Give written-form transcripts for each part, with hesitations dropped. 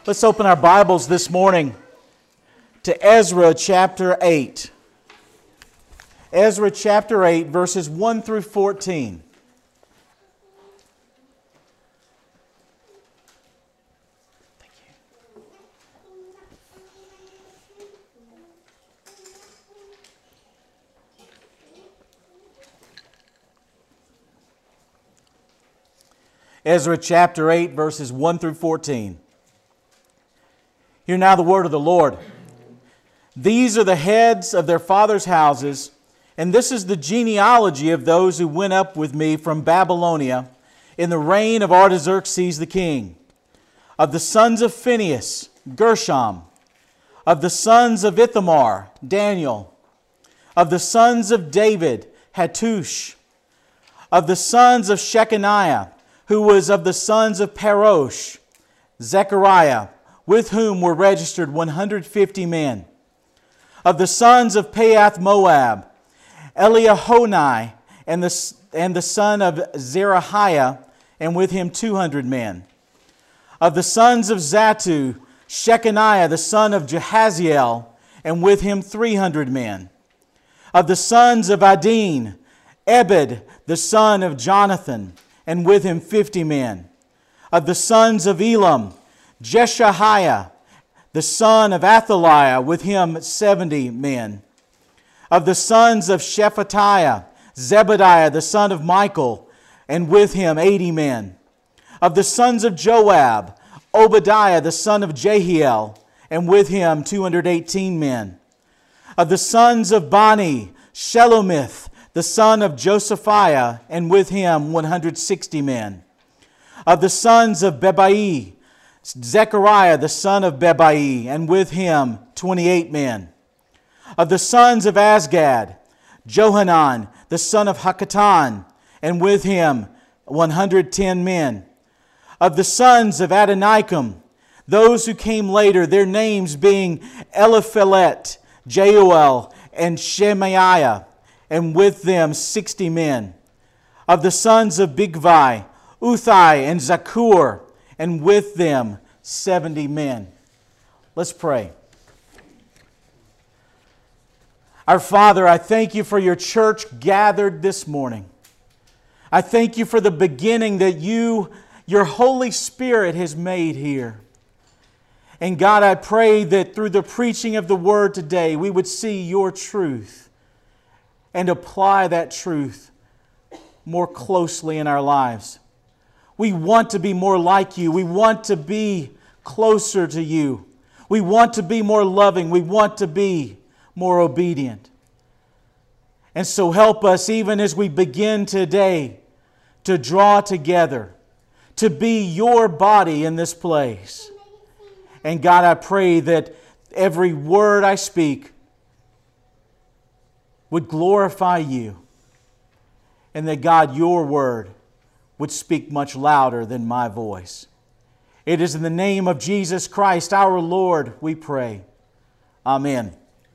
Let's open our Bibles this morning to Ezra chapter 8. Ezra chapter 8, verses 1 through 14. Thank you. Ezra chapter 8, verses 1 through 14. Hear now the word of the Lord. These are the heads of their fathers' houses, and this is the genealogy of those who went up with me from Babylonia in the reign of Artaxerxes the king. Of the sons of Phinehas, Gershom. Of the sons of Ithamar, Daniel. Of the sons of David, Hattush. Of the sons of Shechaniah, who was of the sons of Parosh, Zechariah, with whom were registered 150 men. Of the sons of Pahath Moab, Eliahonai, and the son of Zerahiah, and with him 200 men. Of the sons of Zattu, Shechaniah, the son of Jahaziel, and with him 300 men. Of the sons of Adin, Ebed, the son of Jonathan, and with him 50 men. Of the sons of Elam, Jeshahiah, the son of Athaliah, with him 70 men. Of the sons of Shephatiah, Zebediah, the son of Michael, and with him 80 men. Of the sons of Joab, Obadiah, the son of Jehiel, and with him 218 men. Of the sons of Bani, Shelomith, the son of Josephiah, and with him 160 men. Of the sons of Bebai, Zechariah, the son of Bebai, and with him 28 men. Of the sons of Azgad, Johanan, the son of Hakatan, and with him 110 men. Of the sons of Adonikam, those who came later, their names being Eliphelet, Jeuel, and Shemaiah, and with them 60 men. Of the sons of Bigvai, Uthai, and Zakur, and with them 70 men. Let's pray. Our Father, I thank you for your church gathered this morning. I thank you for the beginning that your Holy Spirit has made here. And God, I pray that through the preaching of the Word today, we would see your truth and apply that truth more closely in our lives. We want to be more like you. We want to be closer to you. We want to be more loving. We want to be more obedient. And so help us, even as we begin today, to draw together, to be your body in this place. And God, I pray that every word I speak would glorify you. And that, God, your word would speak much louder than my voice. It is in the name of Jesus Christ, our Lord, we pray. Amen.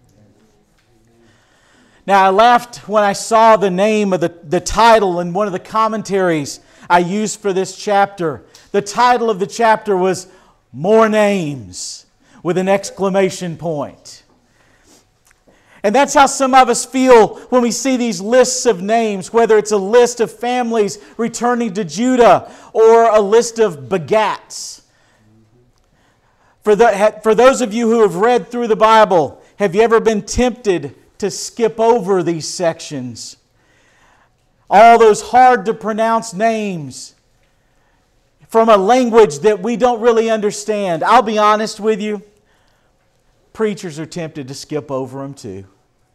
Now, I laughed when I saw the name of the title in one of the commentaries I used for this chapter. The title of the chapter was More Names, with an exclamation point. And that's how some of us feel when we see these lists of names, whether it's a list of families returning to Judah or a list of begats. For those of you who have read through the Bible, have you ever been tempted to skip over these sections? All those hard to pronounce names from a language that we don't really understand. I'll be honest with you, preachers are tempted to skip over them too.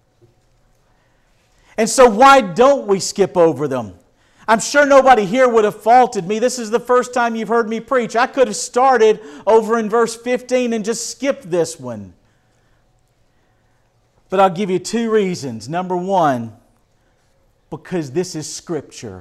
And so why don't we skip over them? I'm sure nobody here would have faulted me. This is the first time you've heard me preach. I could have started over in verse 15 and just skipped this one. But I'll give you two reasons. Number one, because this is Scripture.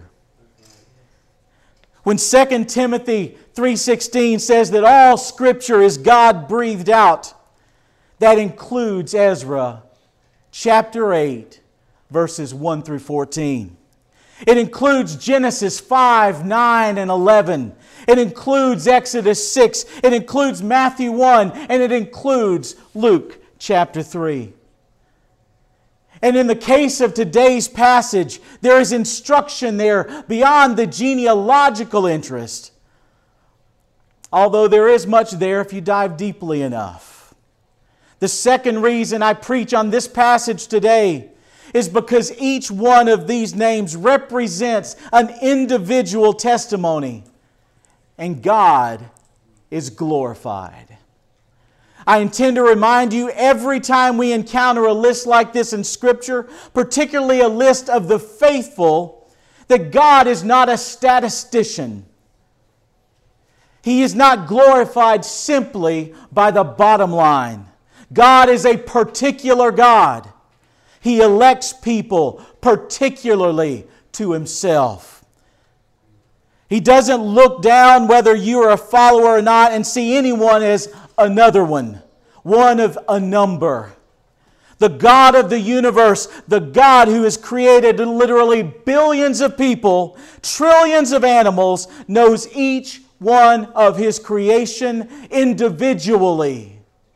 When 2 Timothy 3:16 says that all Scripture is God-breathed out, that includes Ezra chapter 8, verses 1 through 14. It includes Genesis 5, 9, and 11. It includes Exodus 6. It includes Matthew 1. And it includes Luke chapter 3. And in the case of today's passage, there is instruction there beyond the genealogical interest. Although there is much there if you dive deeply enough. The second reason I preach on this passage today is because each one of these names represents an individual testimony, and God is glorified. I intend to remind you every time we encounter a list like this in Scripture, particularly a list of the faithful, that God is not a statistician. He is not glorified simply by the bottom line. God is a particular God. He elects people particularly to Himself. He doesn't look down whether you are a follower or not and see anyone as another one of a number. The God of the universe, the God who has created literally billions of people, trillions of animals, knows each one of His creation individually.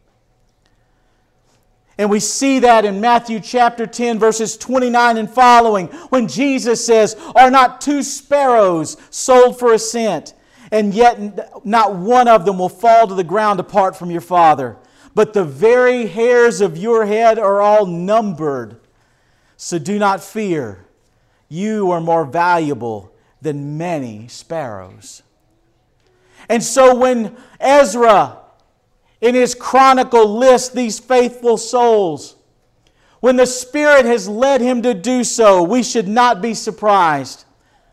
And we see that in Matthew chapter 10, verses 29 and following, when Jesus says, "Are not 2 sparrows sold for a cent? And yet not one of them will fall to the ground apart from your Father. But the very hairs of your head are all numbered. So do not fear. You are more valuable than many sparrows." And so when Ezra, in his chronicle, lists these faithful souls, when the Spirit has led him to do so, we should not be surprised.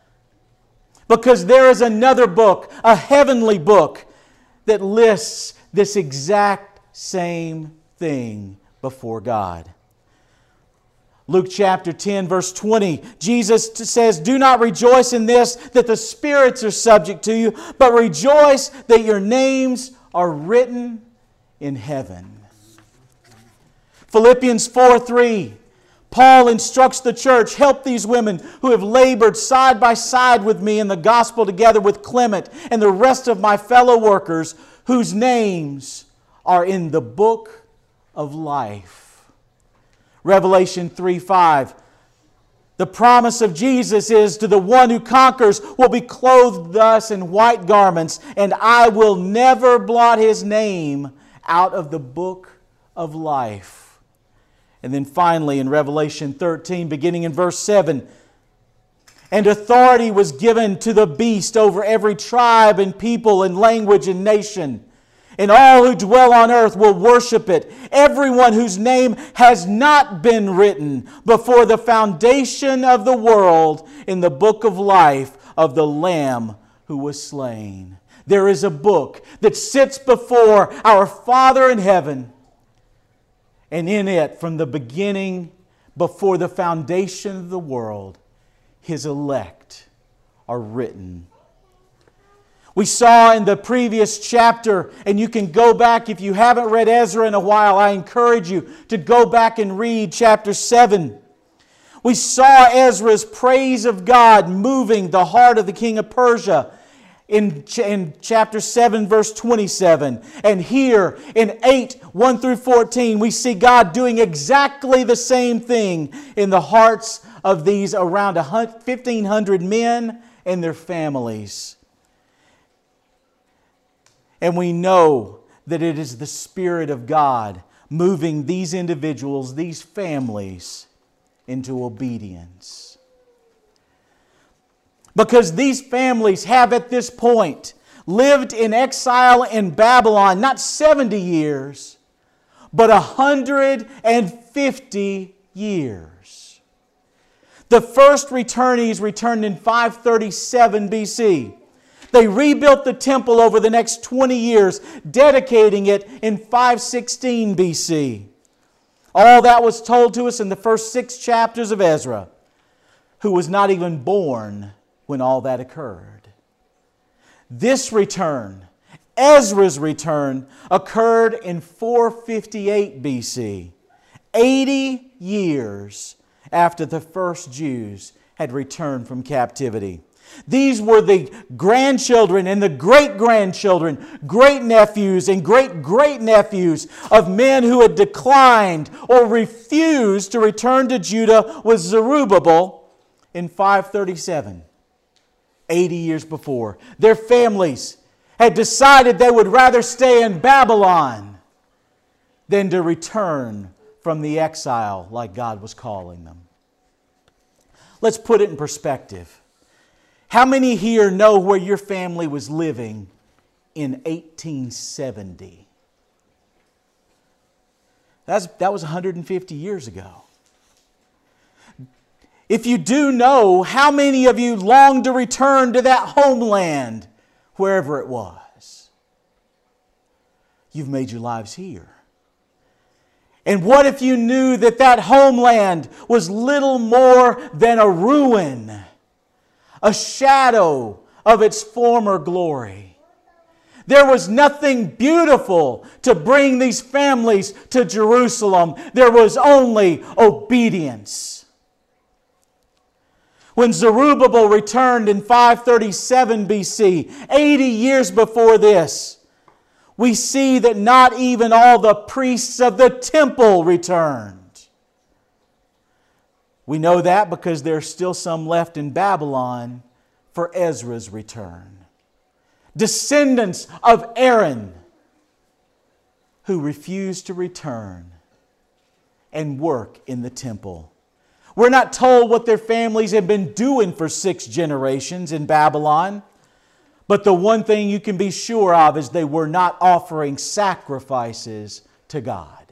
Because there is another book, a heavenly book, that lists this exact same thing before God. Luke chapter 10, verse 20, Jesus says, "Do not rejoice in this, that the spirits are subject to you, but rejoice that your names are written in heaven." Philippians 4:3, Paul instructs the church, "Help these women who have labored side by side with me in the gospel, together with Clement and the rest of my fellow workers, whose names are in the book of life." Revelation 3:5, the promise of Jesus is, "To the one who conquers will be clothed thus in white garments, and I will never blot his name out of the book of life." And then finally in Revelation 13, beginning in verse 7, "And authority was given to the beast over every tribe and people and language and nation. And all who dwell on earth will worship it, everyone whose name has not been written before the foundation of the world in the book of life of the Lamb who was slain." There is a book that sits before our Father in heaven, and in it, from the beginning, before the foundation of the world, His elect are written. We saw in the previous chapter, and you can go back if you haven't read Ezra in a while, I encourage you to go back and read chapter 7. We saw Ezra's praise of God moving the heart of the king of Persia in chapter 7, verse 27. And here in 8, 1 through 14, we see God doing exactly the same thing in the hearts of these around 1,500 men and their families. And we know that it is the Spirit of God moving these individuals, these families, into obedience. Because these families have at this point lived in exile in Babylon, not 70 years, but 150 years. The first returnees returned in 537 BC. They rebuilt the temple over the next 20 years, dedicating it in 516 BC. All that was told to us in the first 6 chapters of Ezra, who was not even born when all that occurred. This return, Ezra's return, occurred in 458 BC, 80 years after the first Jews had returned from captivity. These were the grandchildren and the great-grandchildren, great-nephews and great-great-nephews of men who had declined or refused to return to Judah with Zerubbabel in 537, 80 years before. Their families had decided they would rather stay in Babylon than to return from the exile like God was calling them. Let's put it in perspective. How many here know where your family was living in 1870? That was 150 years ago. If you do know, how many of you long to return to that homeland, wherever it was? You've made your lives here. And what if you knew that that homeland was little more than a ruin, a shadow of its former glory? There was nothing beautiful to bring these families to Jerusalem. There was only obedience. When Zerubbabel returned in 537 BC, 80 years before this, we see that not even all the priests of the temple returned. We know that because there's still some left in Babylon for Ezra's return. Descendants of Aaron who refused to return and work in the temple. We're not told what their families have been doing for 6 generations in Babylon. But the one thing you can be sure of is they were not offering sacrifices to God.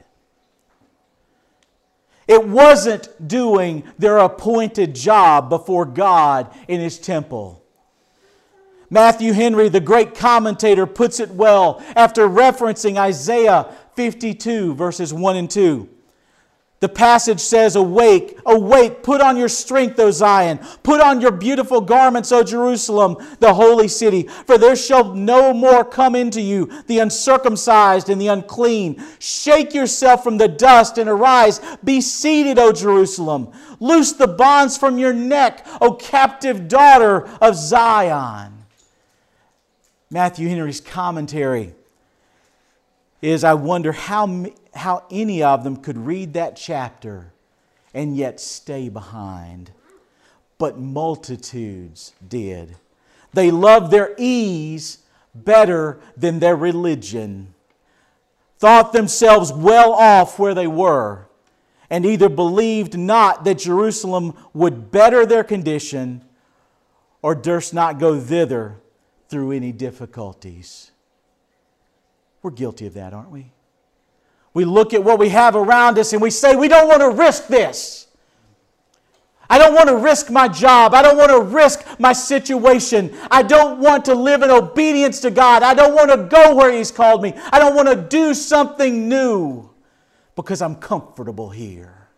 It wasn't doing their appointed job before God in His temple. Matthew Henry, the great commentator, puts it well after referencing Isaiah 52, verses 1 and 2. The passage says, "Awake, awake, put on your strength, O Zion. Put on your beautiful garments, O Jerusalem, the holy city. For there shall no more come into you the uncircumcised and the unclean. Shake yourself from the dust and arise. Be seated, O Jerusalem. Loose the bonds from your neck, O captive daughter of Zion." Matthew Henry's commentary is, I wonder how any of them could read that chapter and yet stay behind. But multitudes did. They loved their ease better than their religion, thought themselves well off where they were, and either believed not that Jerusalem would better their condition or durst not go thither through any difficulties. We're guilty of that, aren't we? We look at what we have around us and we say, we don't want to risk this. I don't want to risk my job. I don't want to risk my situation. I don't want to live in obedience to God. I don't want to go where He's called me. I don't want to do something new because I'm comfortable here.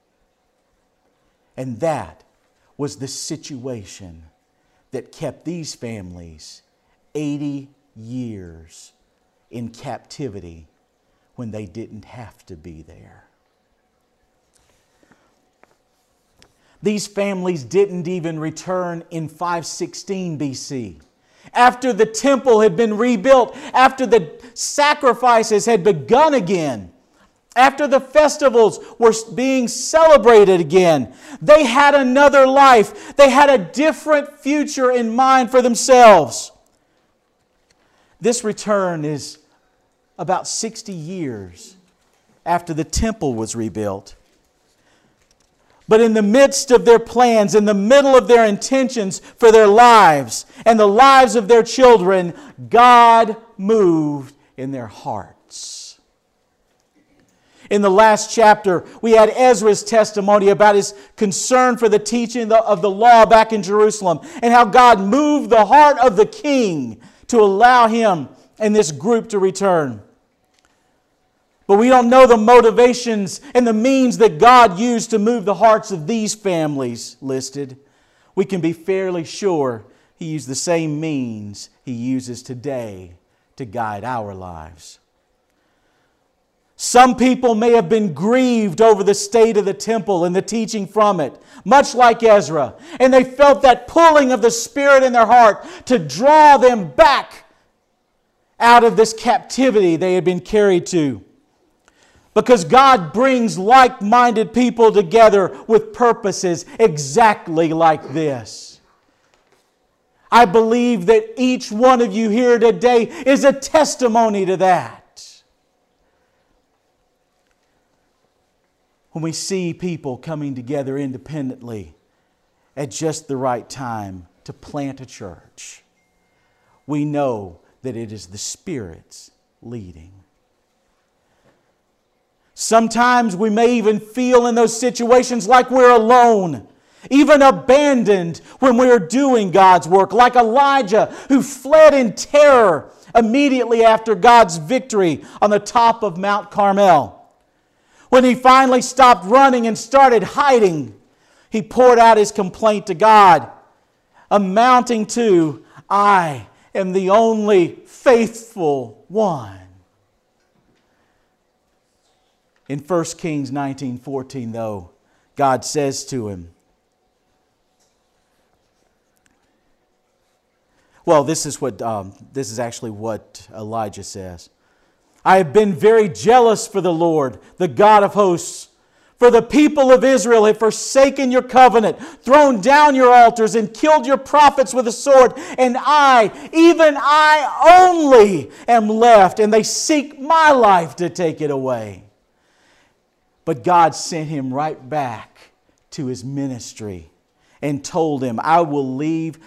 And that was the situation that kept these families 80 years in captivity when they didn't have to be there. These families didn't even return in 516 BC. After the temple had been rebuilt, after the sacrifices had begun again, after the festivals were being celebrated again, they had another life. They had a different future in mind for themselves. This return is about 60 years after the temple was rebuilt. But in the midst of their plans, in the middle of their intentions for their lives and the lives of their children, God moved in their hearts. In the last chapter, we had Ezra's testimony about his concern for the teaching of the law back in Jerusalem and how God moved the heart of the king to allow him and this group to return. But we don't know the motivations and the means that God used to move the hearts of these families listed. We can be fairly sure He used the same means He uses today to guide our lives. Some people may have been grieved over the state of the temple and the teaching from it, much like Ezra. And they felt that pulling of the Spirit in their heart to draw them back out of this captivity they had been carried to. Because God brings like-minded people together with purposes exactly like this. I believe that each one of you here today is a testimony to that. When we see people coming together independently at just the right time to plant a church, we know that it is the Spirit's leading. Sometimes we may even feel in those situations like we're alone, even abandoned when we're doing God's work, like Elijah who fled in terror immediately after God's victory on the top of Mount Carmel. When he finally stopped running and started hiding, he poured out his complaint to God, amounting to, "I am the only faithful one." In 1 Kings 19:14, though, God says to him, well, this is actually what Elijah says. "I have been very jealous for the Lord, the God of hosts. For the people of Israel have forsaken your covenant, thrown down your altars, and killed your prophets with a sword. And I, even I only, am left, and they seek my life to take it away." But God sent him right back to his ministry and told him, "I will leave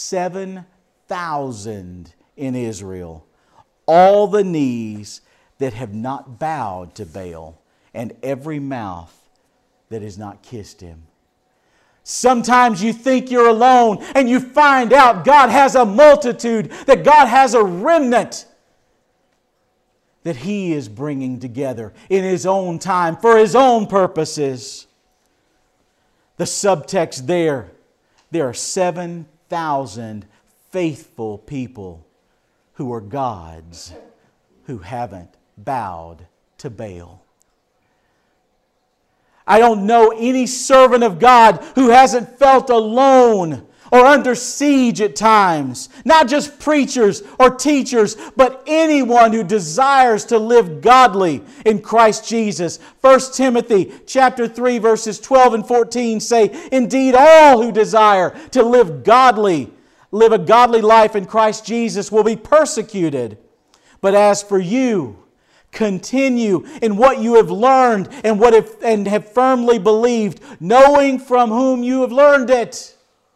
7,000 in Israel, all the knees that have not bowed to Baal, and every mouth that has not kissed him." Sometimes you think you're alone, and you find out God has a multitude, that God has a remnant that He is bringing together in His own time, for His own purposes. The subtext there are 7,000 faithful people who are God's, who haven't bowed to Baal. I don't know any servant of God who hasn't felt alone or under siege at times. Not just preachers or teachers, but anyone who desires to live godly in Christ Jesus. 1 Timothy chapter 3 verses 12 and 14 say, "Indeed, all who desire to live a godly life in Christ Jesus will be persecuted. But as for you, continue in what you have learned and have firmly believed, knowing from whom you have learned it."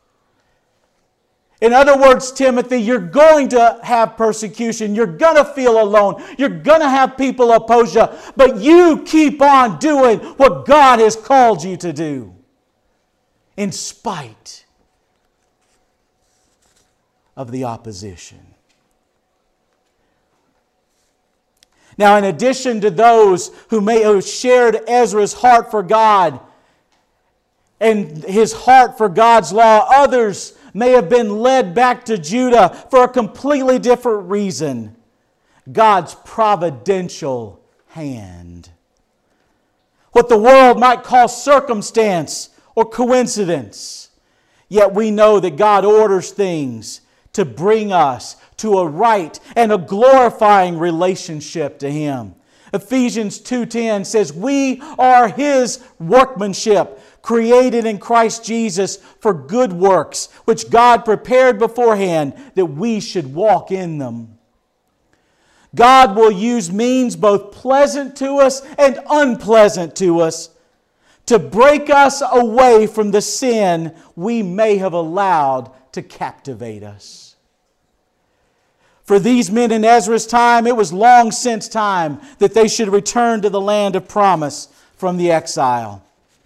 In other words, Timothy, you're going to have persecution. You're going to feel alone. You're going to have people oppose you. But you keep on doing what God has called you to do, in spite of the opposition. Now, in addition to those who may have shared Ezra's heart for God and his heart for God's law, others may have been led back to Judah for a completely different reason: God's providential hand. What the world might call circumstance or coincidence. Yet we know that God orders things to bring us to a right and a glorifying relationship to Him. Ephesians 2:10 says, "We are His workmanship, created in Christ Jesus for good works, which God prepared beforehand that we should walk in them." God will use means both pleasant to us and unpleasant to us to break us away from the sin we may have allowed to captivate us. For these men in Ezra's time, it was long since time that they should return to the land of promise from the exile.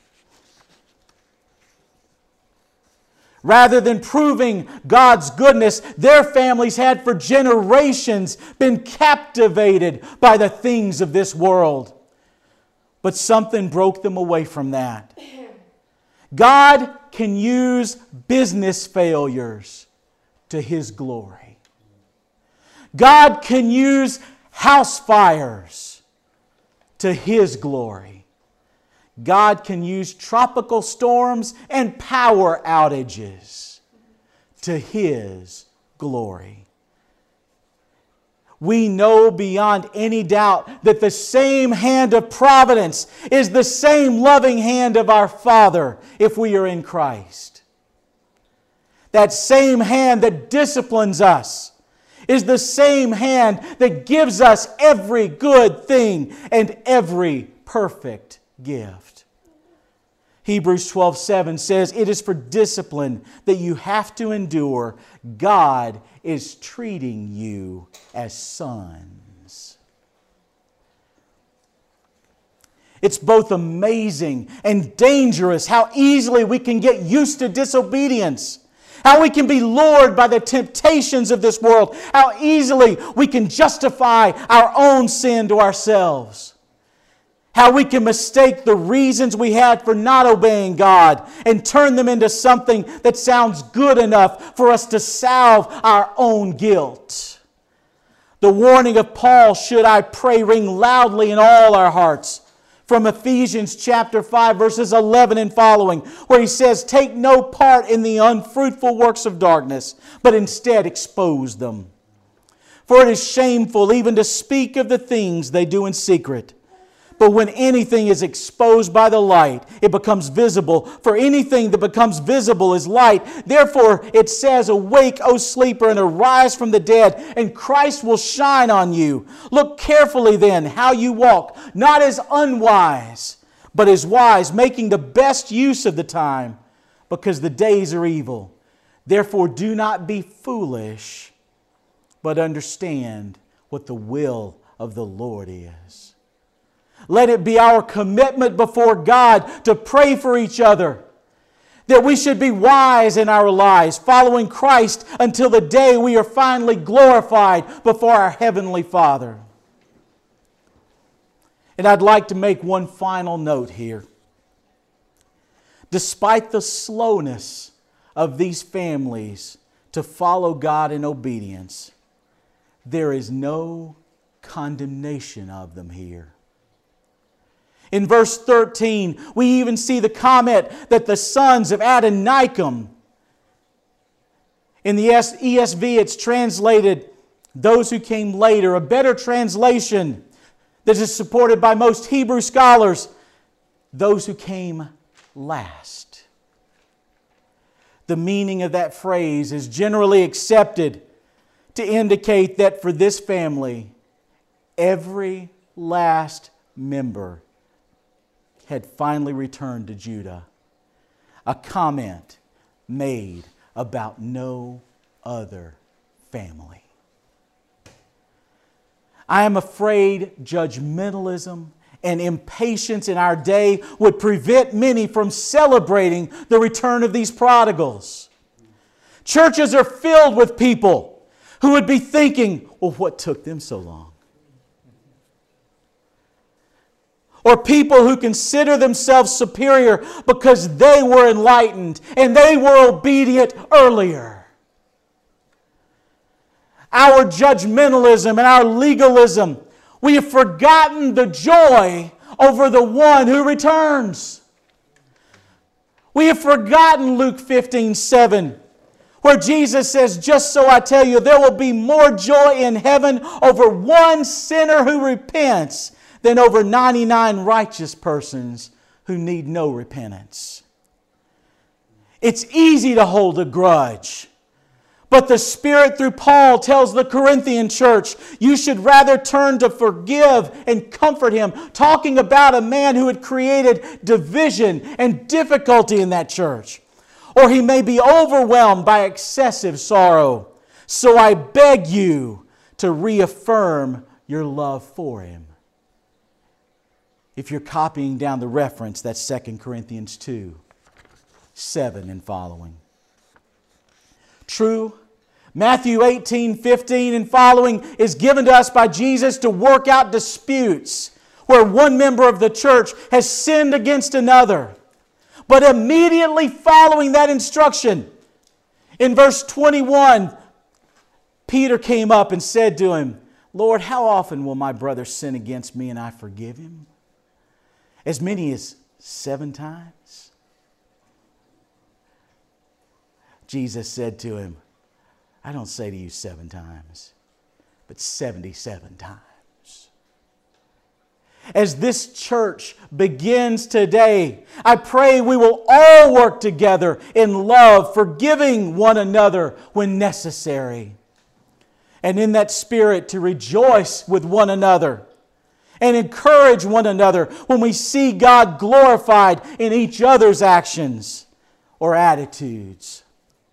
Rather than proving God's goodness, their families had for generations been captivated by the things of this world. But something broke them away from that. God can use business failures to His glory. God can use house fires to His glory. God can use tropical storms and power outages to His glory. We know beyond any doubt that the same hand of providence is the same loving hand of our Father if we are in Christ. That same hand that disciplines us is the same hand that gives us every good thing and every perfect gift. Hebrews 12:7 says, "It is for discipline that you have to endure. God is treating you as sons." It's both amazing and dangerous how easily we can get used to disobedience. How we can be lured by the temptations of this world. How easily we can justify our own sin to ourselves. How we can mistake the reasons we had for not obeying God and turn them into something that sounds good enough for us to salve our own guilt. The warning of Paul, "Should I pray," ring loudly in all our hearts. From Ephesians chapter 5, verses 11 and following, where he says, "Take no part in the unfruitful works of darkness, but instead expose them. For it is shameful even to speak of the things they do in secret. But when anything is exposed by the light, it becomes visible. For anything that becomes visible is light. Therefore it says, 'Awake, O sleeper, and arise from the dead, and Christ will shine on you.' Look carefully then how you walk, not as unwise, but as wise, making the best use of the time, because the days are evil. Therefore do not be foolish, but understand what the will of the Lord is." Let it be our commitment before God to pray for each other, that we should be wise in our lives, following Christ until the day we are finally glorified before our Heavenly Father. And I'd like to make one final note here. Despite the slowness of these families to follow God in obedience, there is no condemnation of them here. In verse 13, we even see the comment that the sons of Adoniram, in the ESV it's translated, "those who came later." A better translation that is supported by most Hebrew scholars, "those who came last." The meaning of that phrase is generally accepted to indicate that for this family, every last member had finally returned to Judah. A comment made about no other family. I am afraid judgmentalism and impatience in our day would prevent many from celebrating the return of these prodigals. Churches are filled with people who would be thinking, "Well, what took them so long?" Or people who consider themselves superior because they were enlightened and they were obedient earlier. Our judgmentalism and our legalism, we have forgotten the joy over the one who returns. We have forgotten Luke 15:7, where Jesus says, "Just so I tell you, there will be more joy in heaven over one sinner who repents than over 99 righteous persons who need no repentance." It's easy to hold a grudge. But the Spirit through Paul tells the Corinthian church, you should rather turn to forgive and comfort him, talking about a man who had created division and difficulty in that church. Or he may be overwhelmed by excessive sorrow. So I beg you to reaffirm your love for him. If you're copying down the reference, that's 2 Corinthians 2:7 and following. True, Matthew 18:15 and following is given to us by Jesus to work out disputes where one member of the church has sinned against another. But immediately following that instruction, in verse 21, Peter came up and said to him, "Lord, how often will my brother sin against me and I forgive him? As many as 7 times? Jesus said to him, I don't say to you 7 times, but 77 times. As this church begins today, I pray we will all work together in love, forgiving one another when necessary. And in that spirit to rejoice with one another and encourage one another when we see God glorified in each other's actions or attitudes.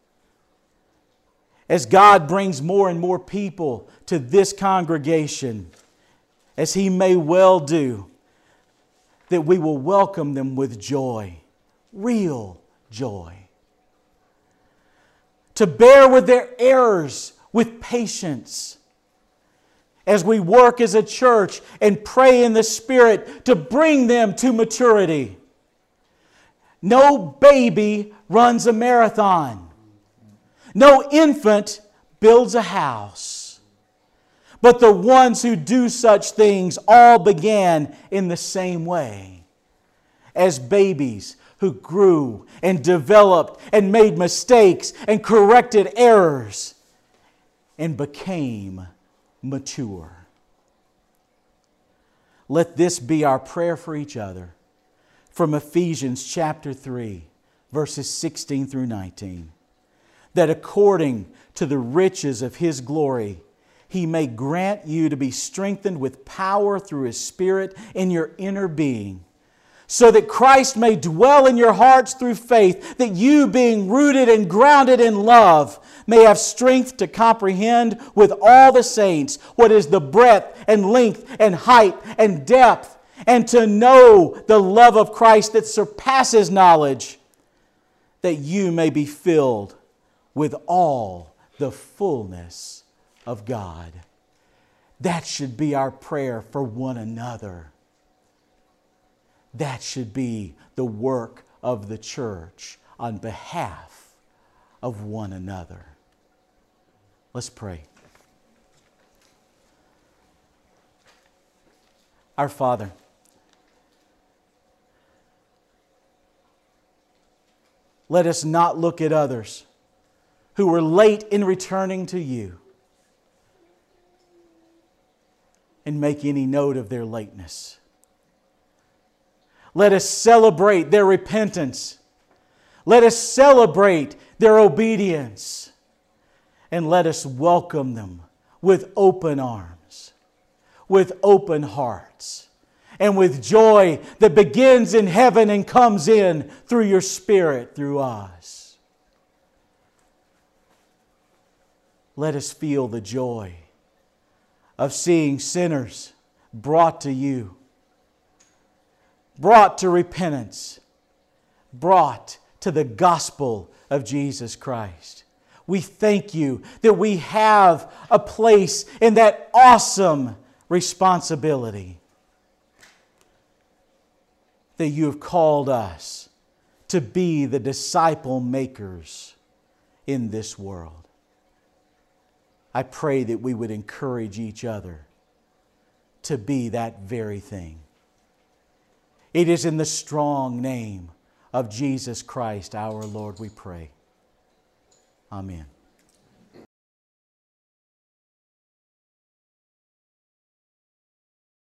As God brings more and more people to this congregation, as He may well do, that we will welcome them with joy, real joy. To bear with their errors with patience, as we work as a church and pray in the Spirit to bring them to maturity. No baby runs a marathon. No infant builds a house. But the ones who do such things all began in the same way. As babies who grew and developed and made mistakes and corrected errors and became mature. Let this be our prayer for each other from Ephesians chapter 3, verses 16 through 19. That according to the riches of His glory, He may grant you to be strengthened with power through His Spirit in your inner being, so that Christ may dwell in your hearts through faith, that you, being rooted and grounded in love, may have strength to comprehend with all the saints what is the breadth and length and height and depth, and to know the love of Christ that surpasses knowledge, that you may be filled with all the fullness of God. That should be our prayer for one another. That should be the work of the church on behalf of one another. Let's pray. Our Father, let us not look at others who were late in returning to You and make any note of their lateness. Let us celebrate their repentance. Let us celebrate their obedience. And let us welcome them with open arms, with open hearts, and with joy that begins in heaven and comes in through Your Spirit through us. Let us feel the joy of seeing sinners brought to You, brought to repentance, brought to the gospel of Jesus Christ. We thank You that we have a place in that awesome responsibility, that You have called us to be the disciple makers in this world. I pray that we would encourage each other to be that very thing. It is in the strong name of Jesus Christ our Lord we pray. Amen.